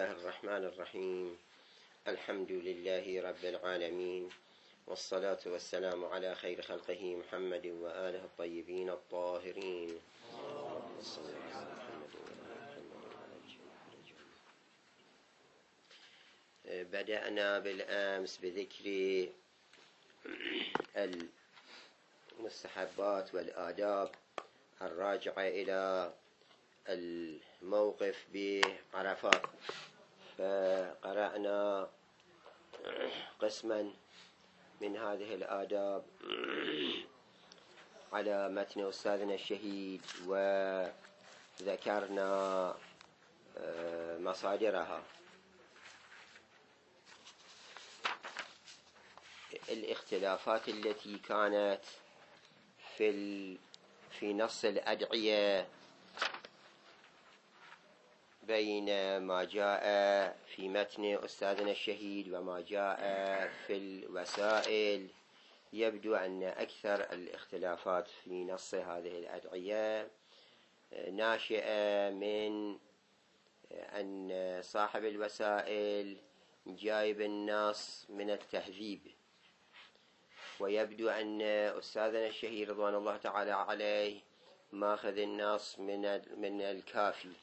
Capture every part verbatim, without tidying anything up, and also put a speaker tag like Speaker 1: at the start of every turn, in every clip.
Speaker 1: الله الرحمن الرحيم. الحمد لله رب العالمين، والصلاة والسلام على خير خلقه محمد وآله الطيبين الطاهرين. بدأنا بالأمس بذكر المستحبات والآداب الراجعة إلى الموقف بعرفات، فقرأنا قسما من هذه الآداب على متن أستاذنا الشهيد، وذكرنا مصادرها. الاختلافات التي كانت في في نص الأدعية بين ما جاء في متن أستاذنا الشهيد وما جاء في الوسائل، يبدو أن أكثر الاختلافات في نص هذه الأدعية ناشئة من أن صاحب الوسائل جايب النص من التهذيب، ويبدو أن أستاذنا الشهيد رضوان الله تعالى عليه ماخذ النص من من الكافي.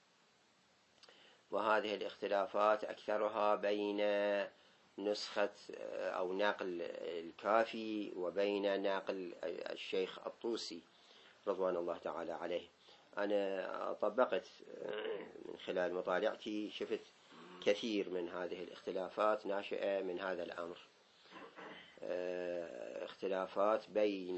Speaker 1: وهذه الاختلافات أكثرها بين نسخة أو نقل الكافي وبين نقل الشيخ الطوسي رضوان الله تعالى عليه. أنا طبقت من خلال مطالعتي، شفت كثير من هذه الاختلافات ناشئة من هذا الأمر، اختلافات بين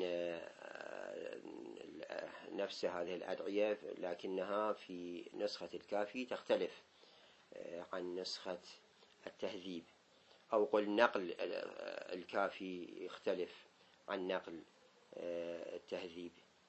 Speaker 1: نفس هذه الأدعية، لكنها في نسخة الكافي تختلف عن نسخة التهذيب، أو قل نقل الكافي يختلف عن نقل التهذيب.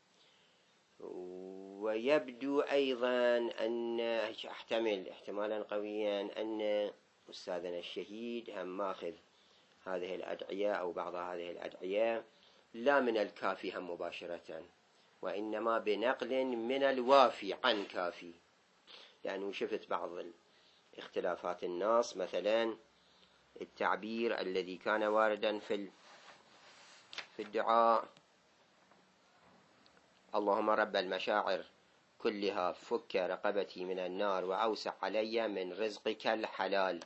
Speaker 1: ويبدو أيضا أن احتمل احتمالا قويا أن أستاذنا الشهيد هم ماخذ هذه الأدعية أو بعض هذه الأدعية لا من الكافي هم مباشرة، وإنما بنقل من الوافي عن كافي. لأنه شفت بعض اختلافات النص، مثلا التعبير الذي كان واردا في في الدعاء: اللهم رب المشاعر كلها فك رقبتي من النار وأوسع علي من رزقك الحلال،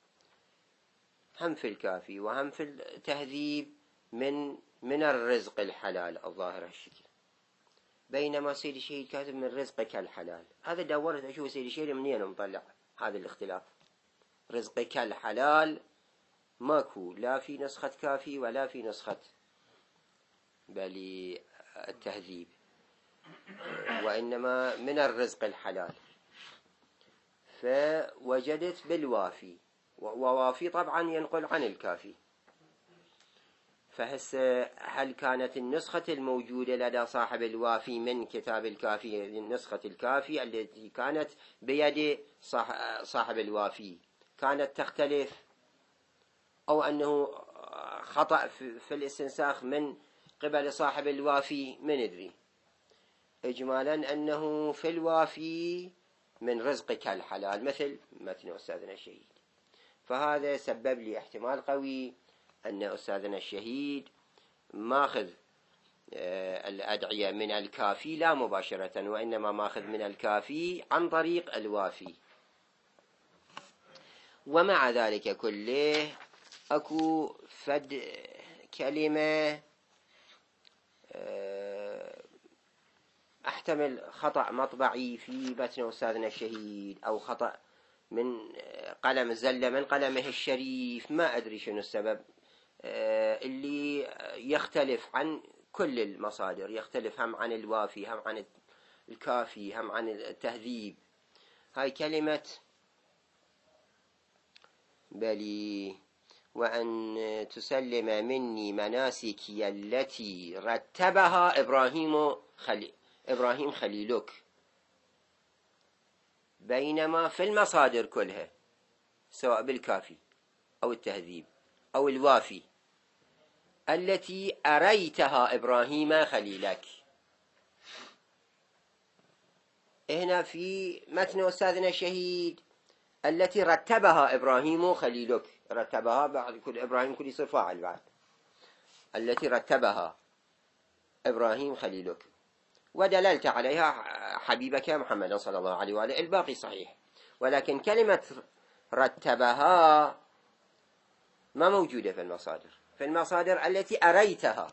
Speaker 1: هم في الكافي وهم في التهذيب من من الرزق الحلال الظاهر الشكل، بينما سيد الشهيد كاتب من رزقك الحلال. هذا دورت أشوف سيد الشهيد منين مطلع هذا الاختلاف. رزقك الحلال ماكو لا في نسخة كافي ولا في نسخة بل التهذيب، وإنما من الرزق الحلال. فوجدت بالوافي، ووافي طبعا ينقل عن الكافي. فهس هل كانت النسخة الموجودة لدى صاحب الوافي من كتاب الكافي، نسخة الكافي التي كانت بيد صاحب الوافي، كانت تختلف، أو أنه خطأ في الاستنساخ من قبل صاحب الوافي؟ من ندري. إجمالا أنه في الوافي من رزقك الحلال مثل متن أستاذنا الشهيد. فهذا سبب لي احتمال قوي أن أستاذنا الشهيد ماخذ الأدعية من الكافي لا مباشرة، وإنما ماخذ من الكافي عن طريق الوافي. ومع ذلك كله أكو فد كلمة أحتمل خطأ مطبعي في متن أستاذنا الشهيد، أو خطأ من قلم زل من قلمه الشريف، ما أدري شنو السبب، اللي يختلف عن كل المصادر، يختلف هم عن الوافي هم عن الكافي هم عن التهذيب. هاي كلمة بلي وأن تسلم مني مناسكي التي رتبها إبراهيم خليل إبراهيم خليلك، بينما في المصادر كلها سواء بالكافي أو التهذيب أو الوافي التي أريتها إبراهيم خليلك. هنا في متن أستاذنا الشهيد التي رتبها إبراهيم خليلك، رتبها بعد كل إبراهيم كل يصير فاعل بعد، التي رتبها إبراهيم خليلك ودللت عليها حبيبك محمد صلى الله عليه وآله، الباقي صحيح. ولكن كلمة رتبها ما موجودة في المصادر، في المصادر التي أريتها،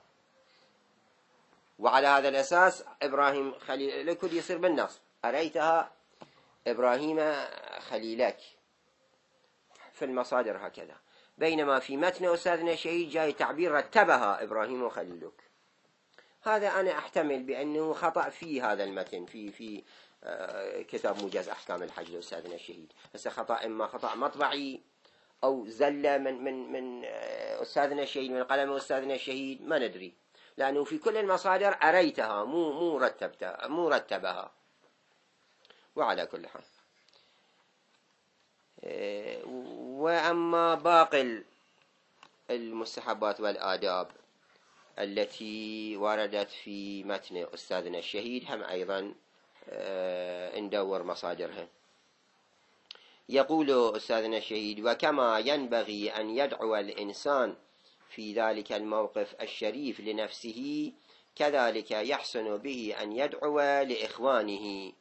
Speaker 1: وعلى هذا الأساس إبراهيم خليلك يصير بالنص، أريتها إبراهيم خليلك في المصادر هكذا. بينما في متن أستاذنا الشهيد جاي تعبير رتبها إبراهيم خليلك. هذا أنا أحتمل بأنه خطأ في هذا المتن، في في آه كتاب موجز أحكام الحج لأستاذنا الشهيد. بس خطأ إما خطأ مطبعي أو زلة من من من آه أستاذنا الشهيد، من قلم أستاذنا الشهيد، ما ندري، لأنه في كل المصادر أريتها، مو مو رتبتها، مو رتبها. وعلى كل حال، آه وأما باقي المستحبات والآداب التي وردت في متن أستاذنا الشهيد هم أيضا ندور مصادرها. يقول أستاذنا الشهيد: وكما ينبغي أن يدعو الإنسان في ذلك الموقف الشريف لنفسه، كذلك يحسن به أن يدعو لإخوانه،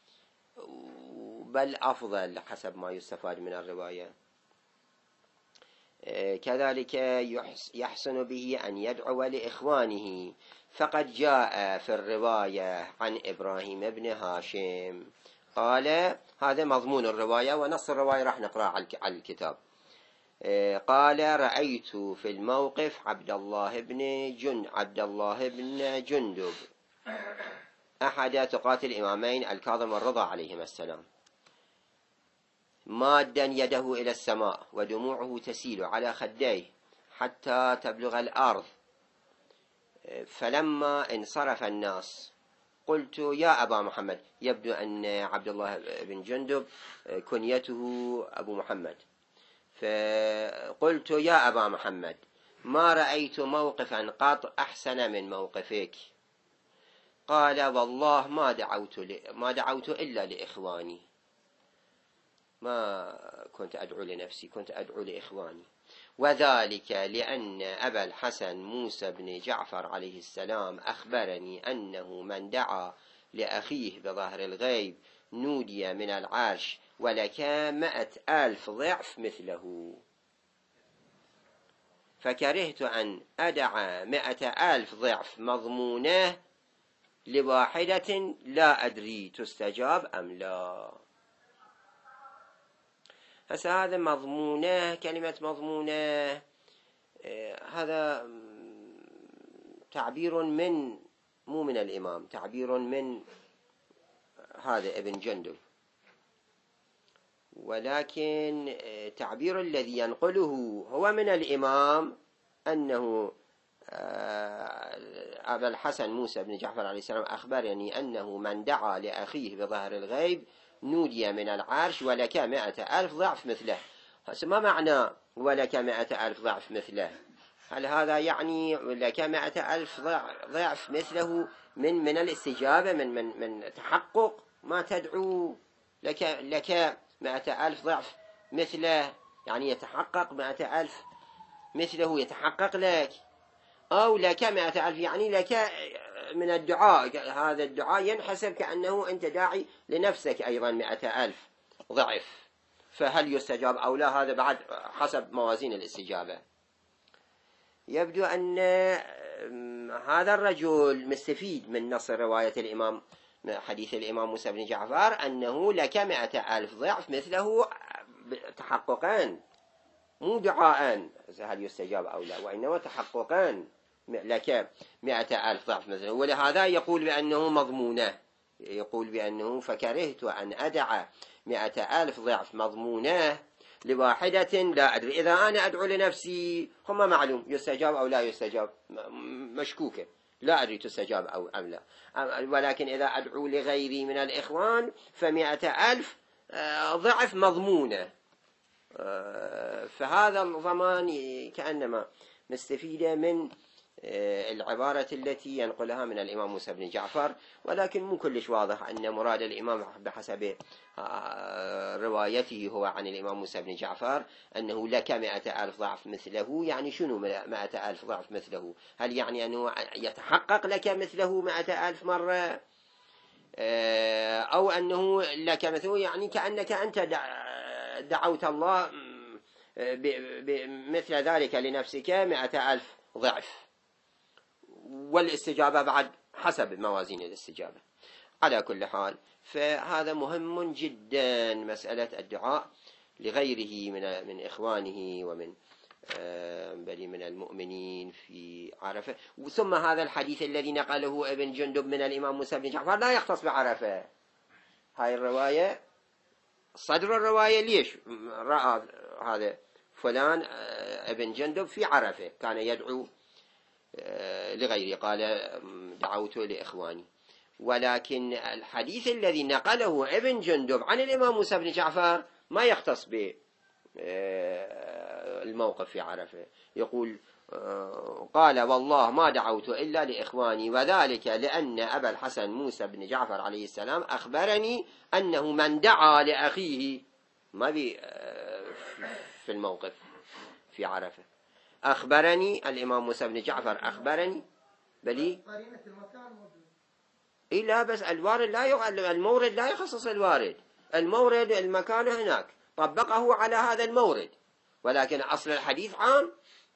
Speaker 1: بل أفضل حسب ما يستفاد من الرواية. كذلك يحسن به أن يدعو لإخوانه، فقد جاء في الرواية عن إبراهيم بن هاشم قال، هذا مضمون الرواية ونص الرواية راح نقرأ على الكتاب. قال: رأيت في الموقف عبد الله بن جند عبد الله بن جندب أحد تقاتل الإمامين الكاظم والرضا عليهما السلام، مادا يده إلى السماء ودموعه تسيل على خديه حتى تبلغ الأرض، فلما انصرف الناس قلت: يا أبا محمد. يبدو أن عبد الله بن جندب كنيته أبو محمد. فقلت: يا أبا محمد، ما رأيت موقفا قط أحسن من موقفك. قال: والله ما دعوت ما دعوت إلا لإخواني، ما كنت أدعو لنفسي، كنت أدعو لإخواني. وذلك لأن أبا الحسن موسى بن جعفر عليه السلام أخبرني أنه من دعا لأخيه بظهر الغيب نودي من العرش ولك مئة ألف ضعف مثله، فكرهت أن أدع مئة ألف ضعف مضمونة لواحدة لا أدري تستجاب أم لا. هسه هذا مضمونة، كلمة مضمونة هذا تعبير من مو من الإمام، تعبير من هذا ابن جندب، ولكن تعبير الذي ينقله هو من الإمام أنه أبا الحسن موسى بن جعفر عليه السلام أخبرني أنه من دعا لأخيه بظهر الغيب نودي من العرش ولك مائة ألف ضعف مثله. ما معنى ولك مائة ألف ضعف مثله؟ هل هذا يعني لك مائة ألف ضعف مثله من من الاستجابة، من من من تحقق ما تدعو؟ لك لك مائة ألف ضعف مثله يعني يتحقق مائة ألف مثله يتحقق لك، أو لك مائة ألف يعني لك من الدعاء، هذا الدعاء ينحسب كأنه أنت داعي لنفسك أيضا مائة ألف ضعف، فهل يستجاب أو لا؟ هذا بعد حسب موازين الاستجابة. يبدو أن هذا الرجل مستفيد من نص رواية الإمام حديث الإمام موسى بن جعفر أنه لك مائة ألف ضعف مثله تحققان، مو دعاء هل يستجاب أو لا، وإنما تحققان، لك مائة ألف ضعف مثله. ولهذا يقول بأنه مضمونة، يقول بأنه فكرهت أن أدع مائة ألف ضعف مضمونة لواحدة لا أدري. إذا أنا أدعو لنفسي هم معلوم يستجاب أو لا يستجاب، مشكوكة، لا أدري تستجاب أو أم لا. ولكن إذا أدعو لغيري من الإخوان فمائة ألف ضعف مضمونة. فهذا الضمان كأنما مستفيدة من العبارة التي ينقلها من الإمام موسى بن جعفر، ولكن مو كلش واضح أن مراد الإمام بحسب روايته هو عن الإمام موسى بن جعفر أنه لك مئة ألف ضعف مثله. يعني شنو مئة ألف ضعف مثله؟ هل يعني أنه يتحقق لك مثله مئة ألف مرة، أو أنه لك مثله يعني كأنك أنت دعوت الله بمثل ذلك لنفسك مئة ألف ضعف، والاستجابة بعد حسب موازين الاستجابة. على كل حال فهذا مهم جدا، مسألة الدعاء لغيره من من إخوانه ومن بل من المؤمنين في عرفة. ثم هذا الحديث الذي نقله ابن جندب من الإمام موسى بن جعفر لا يختص بعرفة. هاي الرواية صدر الرواية ليش رأى هذا فلان ابن جندب في عرفة كان يدعو لغيره، قال دعوت لإخواني، ولكن الحديث الذي نقله ابن جندب عن الإمام موسى بن جعفر ما يختص بالموقف في عرفة. يقول قال والله ما دعوت إلا لإخواني، وذلك لأن أبا الحسن موسى بن جعفر عليه السلام أخبرني أنه من دعا لأخيه، ما بي في الموقف في عرفة، أخبرني الإمام موسى بن جعفر أخبرني بلي إيه لا بس الوارد لا يغ... المورد لا يخصص الوارد، المورد المكان هناك طبقه على هذا المورد، ولكن أصل الحديث عام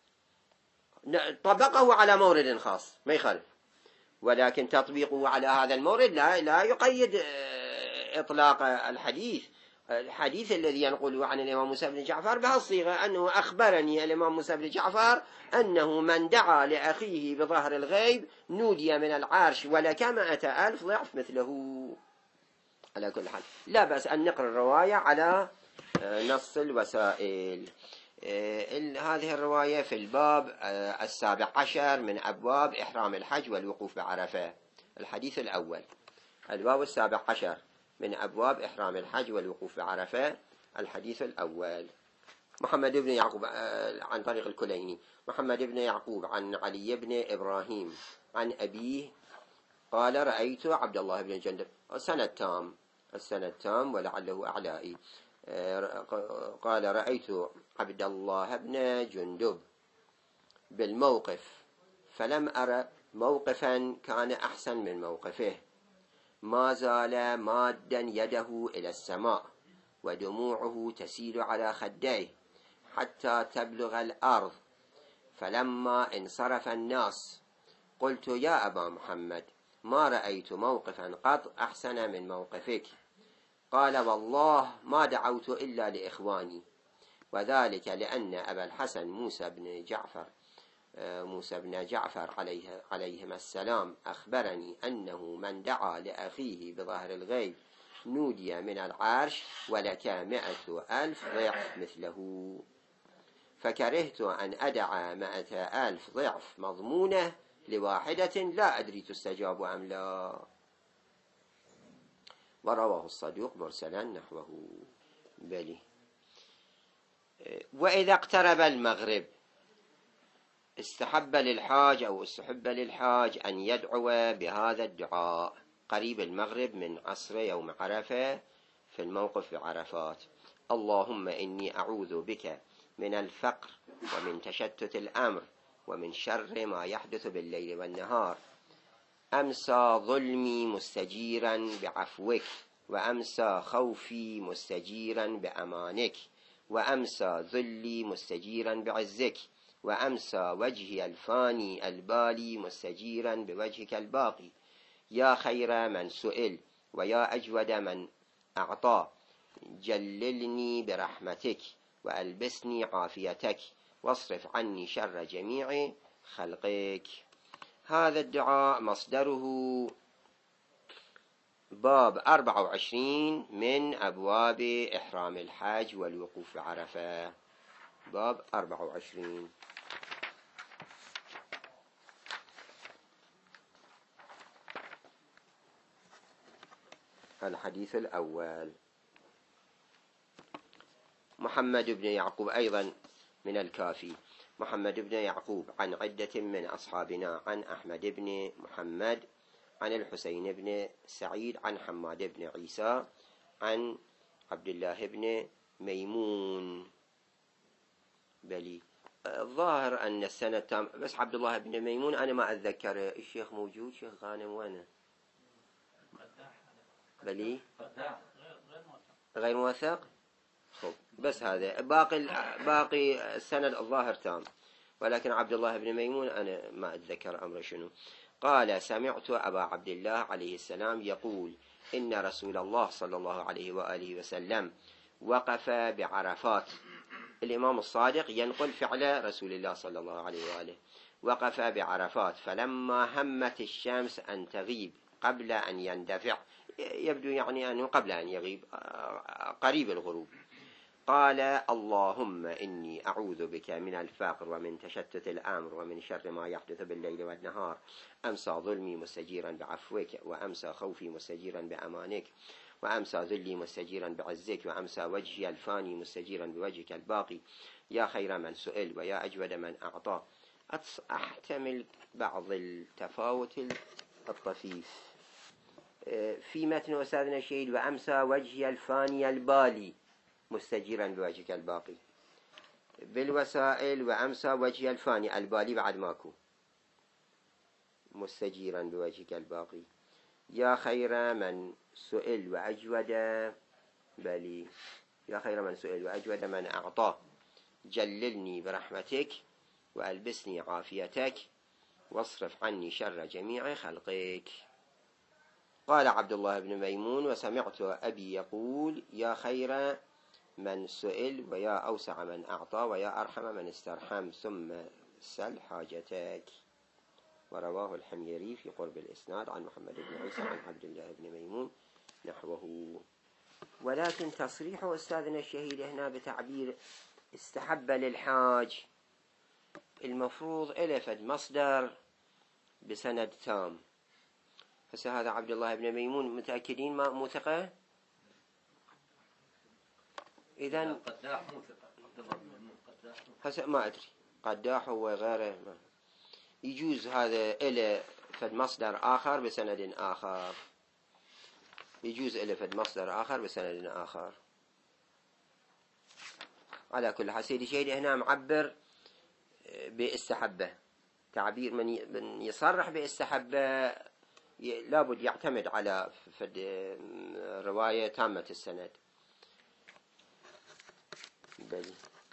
Speaker 1: طبقه على مورد خاص ما يخالف، ولكن تطبيقه على هذا المورد لا لا يقيد إطلاق الحديث. الحديث الذي ينقله عن الإمام موسى بن جعفر بهالصيغة أنه أخبرني الإمام موسى بن جعفر أنه من دعا لأخيه بظهر الغيب نودي من العرش ولك مائة ألف ضعف مثله. على كل حال لا بأس أن نقرأ الرواية على نص الوسائل. هذه الرواية في الباب السابع عشر من أبواب إحرام الحج والوقوف بعرفة. الحديث الأول، الباب السابع عشر من أبواب إحرام الحج والوقوف بعرفة. الحديث الأول، محمد بن يعقوب عن طريق الكليني، محمد بن يعقوب عن علي بن إبراهيم عن أبيه قال رأيت عبد الله بن جندب، سنة تام السنة تام ولعله أعلائي، قال رأيت عبد الله بن جندب بالموقف فلم أرى موقفا كان أحسن من موقفه، ما زال مادا يده إلى السماء ودموعه تسيل على خديه حتى تبلغ الأرض، فلما انصرف الناس قلت يا أبا محمد ما رأيت موقفا قط أحسن من موقفك، قال والله ما دعوت إلا لإخواني، وذلك لأن أبا الحسن موسى بن جعفر موسى بن جعفر عليه عليهما السلام أخبرني أنه من دعا لأخيه بظهر الغيب نودي من العرش ولك مئة ألف ضعف مثله، فكرهت أن أدعى مئة ألف ضعف مضمونة لواحدة لا أدري تستجاب أم لا. ورواه الصدوق مرسلا نحوه. بلي. وإذا اقترب المغرب استحب للحاج أو استحب للحاج أن يدعو بهذا الدعاء قريب المغرب من عصر يوم عرفة في الموقف بعرفات: اللهم إني أعوذ بك من الفقر ومن تشتت الأمر ومن شر ما يحدث بالليل والنهار، أمسى ظلمي مستجيرا بعفوك، وأمسى خوفي مستجيرا بأمانك، وأمسى ذلي مستجيرا بعزك، وأمسى وجهي الفاني البالي مستجيرا بوجهك الباقي، يا خير من سئل ويا أجود من أعطى، جللني برحمتك وألبسني عافيتك واصرف عني شر جميع خلقك. هذا الدعاء مصدره باب أربعة وعشرين من أبواب إحرام الحج والوقوف بعرفة. باب أربعة وعشرين. الحديث الأول، محمد بن يعقوب أيضا من الكافي محمد بن يعقوب عن عدة من أصحابنا عن أحمد بن محمد عن الحسين بن سعيد عن حماد بن عيسى عن عبد الله بن ميمون. بلي الظاهر أن السنة تام، بس عبد الله بن ميمون أنا ما أتذكر. الشيخ موجود؟ شيخ غانم وين؟ بلي غير موثق. خب بس هذا باقي باقي السند الظاهر تام، ولكن عبد الله بن ميمون أنا ما أتذكر أمر شنو. قال سمعت أبا عبد الله عليه السلام يقول إن رسول الله صلى الله عليه وآله وسلم وقف بعرفات. الإمام الصادق ينقل فعل رسول الله صلى الله عليه وآله. وقف بعرفات فلما همت الشمس أن تغيب قبل أن يندفع، يبدو يعني أنه قبل أن يغيب قريب الغروب، قال اللهم إني أعوذ بك من الفقر ومن تشتت الأمر ومن شر ما يحدث بالليل والنهار. أمسى ظلمي مستجيرا بعفوك، وأمسى خوفي مستجيرا بأمانك، وأمسى ذلي مستجيرا بعزك، وأمسى وجهي الفاني مستجيرا بوجهك الباقي. يا خير من سئل ويا أجود من أعطى. أحتمل بعض التفاوت الطفيف في متن أستاذنا الشهيد وأمسى وجهي الفاني البالي مستجيرا بوجهك الباقي. بالوسائل وأمسى وجهي الفاني البالي بعد ماكو، مستجيرا بوجهك الباقي. يا خير من سئل وأجود، بلي يا خير من سئل وأجود من أعطى. جللني برحمتك وألبسني عافيتك واصرف عني شر جميع خلقك. قال عبد الله بن ميمون وسمعت أبي يقول يا خير من سئل ويا أوسع من أعطى ويا أرحم من استرحم ثم سل حاجتك. ورواه الحميري في قرب الإسناد عن محمد بن عيسى عن عبد الله بن ميمون نحوه. ولكن تصريح أستاذنا الشهيد هنا بتعبير استحب للحاج المفروض إلفت مصدر بسند تام. هسه هذا عبد الله بن ميمون متأكدين ما مو ثقة؟ إذن
Speaker 2: قداح مو ثقة. عبد الله بن ميمون قداح
Speaker 1: هسه ما أدري قداح وغيره ما. يجوز هذا إلى فد مصدر آخر بسند آخر، يجوز إلى فد مصدر آخر بسند آخر. على كل حال سيدي شهيد هنا معبر باستحبه، تعبير من يصرح باستحبه لابد يعتمد على فد رواية تامة السند. بلي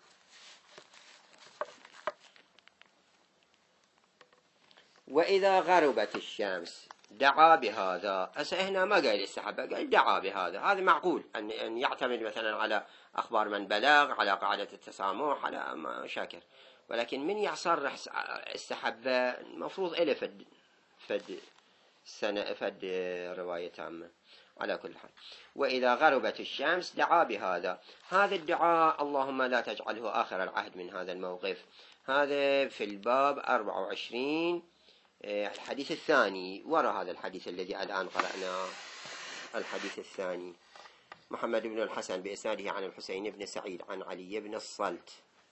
Speaker 1: وإذا غربت الشمس دعا بهذا. هسه هنا ما قال استحبه، قال دعا بهذا. هذا معقول أن يعتمد مثلا على أخبار من بلغ، على قاعدة التسامح، على ما شاكر. ولكن من يصرح استحبه المفروض إليه فد فد سنة فد رواية تامة. على كل حال وإذا غربت الشمس دعا بهذا. هذا الدعاء اللهم لا تجعله آخر العهد من هذا الموقف. هذا في الباب أربعة وعشرين الحديث الثاني وراء هذا الحديث الذي الآن قرأناه. الحديث الثاني محمد بن الحسن بإسناده عن الحسين بن سعيد عن علي بن الصلت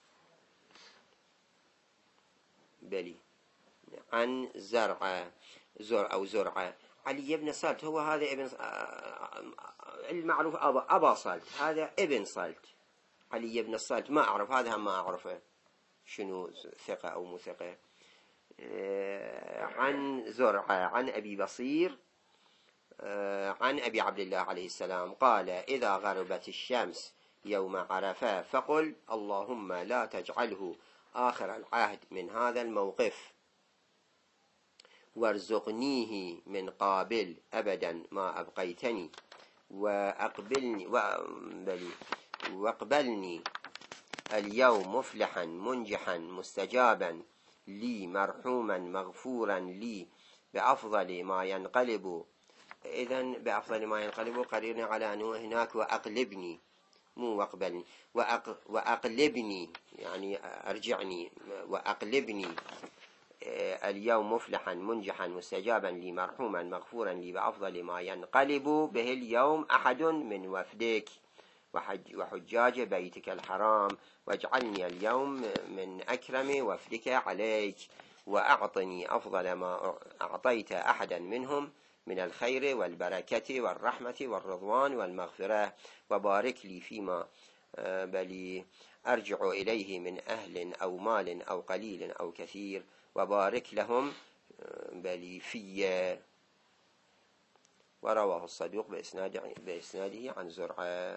Speaker 1: بلي عن زرعة زر أو زرعة. علي بن صلت هو هذا ابن المعروف أبا, أبا صلت، هذا ابن صلت. علي بن الصلت ما أعرف، هذا هم ما أعرفه شنو ثقة أو مو ثقة. عن زرعة عن أبي بصير عن أبي عبد الله عليه السلام قال إذا غربت الشمس يوم عرفة فقل اللهم لا تجعله آخر العهد من هذا الموقف وارزقنيه من قابل أبدا ما أبقيتني وأقبلني واقبلني اليوم مفلحا منجحا مستجابا لي مرحوما مغفورا لي بأفضل ما ينقلب. إذن بأفضل ما ينقلب قرينا على أنه هناك وأقلبني مو واقبلني وأق وأقلبني يعني أرجعني وأقلبني اليوم مفلحا منجحا مستجابا لي مرحوما مغفورا لي بأفضل ما ينقلب به اليوم أحد من وفدك. وحج وحجاج بيتك الحرام، واجعلني اليوم من أكرم وفدك عليك، وأعطني أفضل ما أعطيت أحدا منهم من الخير والبركة والرحمة والرضوان والمغفرة، وبارك لي فيما بلي أرجع إليه من أهل أو مال أو قليل أو كثير، وبارك لهم بلي في. ورواه الصدوق بإسناده عن زرعة.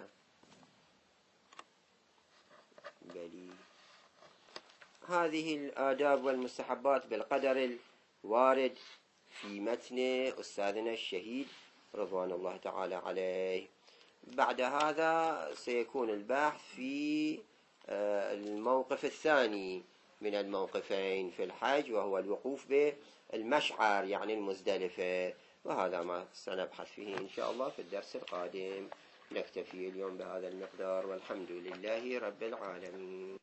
Speaker 1: بلي هذه الآداب والمستحبات بالقدر الوارد في متن أستاذنا الشهيد رضوان الله تعالى عليه. بعد هذا سيكون البحث في الموقف الثاني من الموقفين في الحج، وهو الوقوف بالمشعر يعني المزدلفة، وهذا ما سنبحث فيه إن شاء الله في الدرس القادم. نكتفي اليوم بهذا المقدار، والحمد لله رب العالمين.